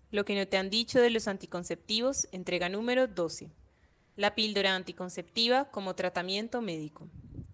Lo que no te han dicho de los anticonceptivos, entrega número 12. La píldora anticonceptiva como tratamiento médico.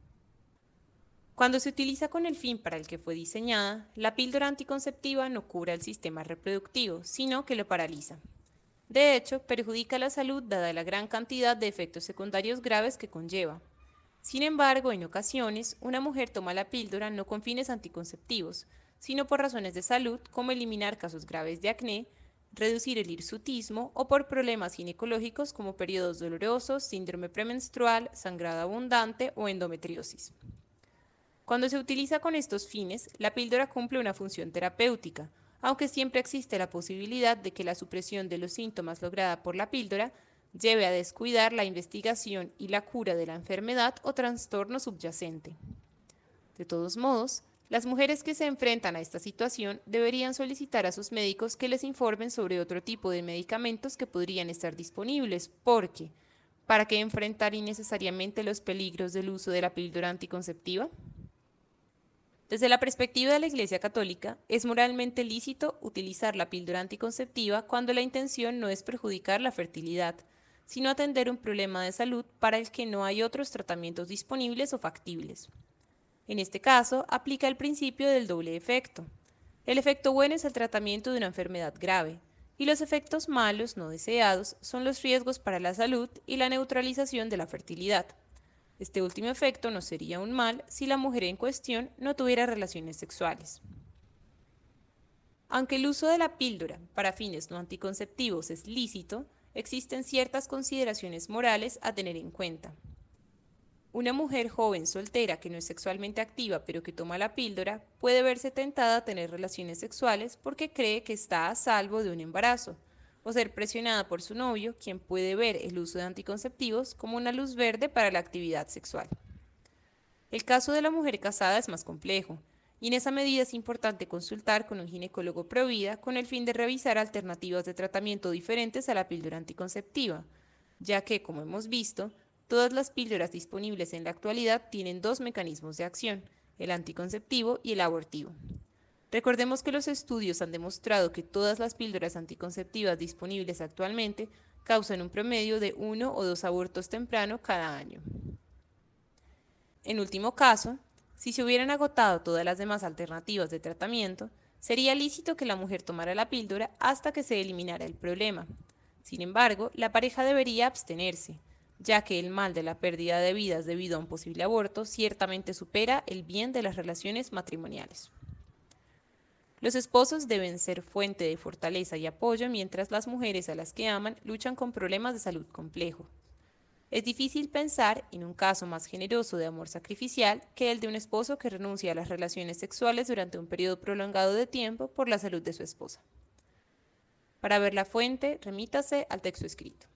Cuando se utiliza con el fin para el que fue diseñada, la píldora anticonceptiva no cura el sistema reproductivo, sino que lo paraliza. De hecho, perjudica la salud dada la gran cantidad de efectos secundarios graves que conlleva. Sin embargo, en ocasiones, una mujer toma la píldora no con fines anticonceptivos, sino por razones de salud como eliminar casos graves de acné, reducir el hirsutismo o por problemas ginecológicos como periodos dolorosos, síndrome premenstrual, sangrado abundante o endometriosis. Cuando se utiliza con estos fines, la píldora cumple una función terapéutica, aunque siempre existe la posibilidad de que la supresión de los síntomas lograda por la píldora lleve a descuidar la investigación y la cura de la enfermedad o trastorno subyacente. De todos modos, las mujeres que se enfrentan a esta situación deberían solicitar a sus médicos que les informen sobre otro tipo de medicamentos que podrían estar disponibles, porque, ¿para qué enfrentar innecesariamente los peligros del uso de la píldora anticonceptiva? Desde la perspectiva de la Iglesia Católica, es moralmente lícito utilizar la píldora anticonceptiva cuando la intención no es perjudicar la fertilidad, sino atender un problema de salud para el que no hay otros tratamientos disponibles o factibles. En este caso, aplica el principio del doble efecto. El efecto bueno es el tratamiento de una enfermedad grave, y los efectos malos no deseados son los riesgos para la salud y la neutralización de la fertilidad. Este último efecto no sería un mal si la mujer en cuestión no tuviera relaciones sexuales. Aunque el uso de la píldora para fines no anticonceptivos es lícito, existen ciertas consideraciones morales a tener en cuenta. Una mujer joven soltera que no es sexualmente activa pero que toma la píldora puede verse tentada a tener relaciones sexuales porque cree que está a salvo de un embarazo, o ser presionada por su novio, quien puede ver el uso de anticonceptivos como una luz verde para la actividad sexual. El caso de la mujer casada es más complejo, y en esa medida es importante consultar con un ginecólogo provida con el fin de revisar alternativas de tratamiento diferentes a la píldora anticonceptiva, ya que, como hemos visto, todas las píldoras disponibles en la actualidad tienen dos mecanismos de acción, el anticonceptivo y el abortivo. Recordemos que los estudios han demostrado que todas las píldoras anticonceptivas disponibles actualmente causan un promedio de 1 o 2 abortos temprano cada año. En último caso, si se hubieran agotado todas las demás alternativas de tratamiento, sería lícito que la mujer tomara la píldora hasta que se eliminara el problema. Sin embargo, la pareja debería abstenerse, ya que el mal de la pérdida de vidas debido a un posible aborto ciertamente supera el bien de las relaciones matrimoniales. Los esposos deben ser fuente de fortaleza y apoyo mientras las mujeres a las que aman luchan con problemas de salud complejos. Es difícil pensar en un caso más generoso de amor sacrificial que el de un esposo que renuncia a las relaciones sexuales durante un periodo prolongado de tiempo por la salud de su esposa. Para ver la fuente, remítase al texto escrito.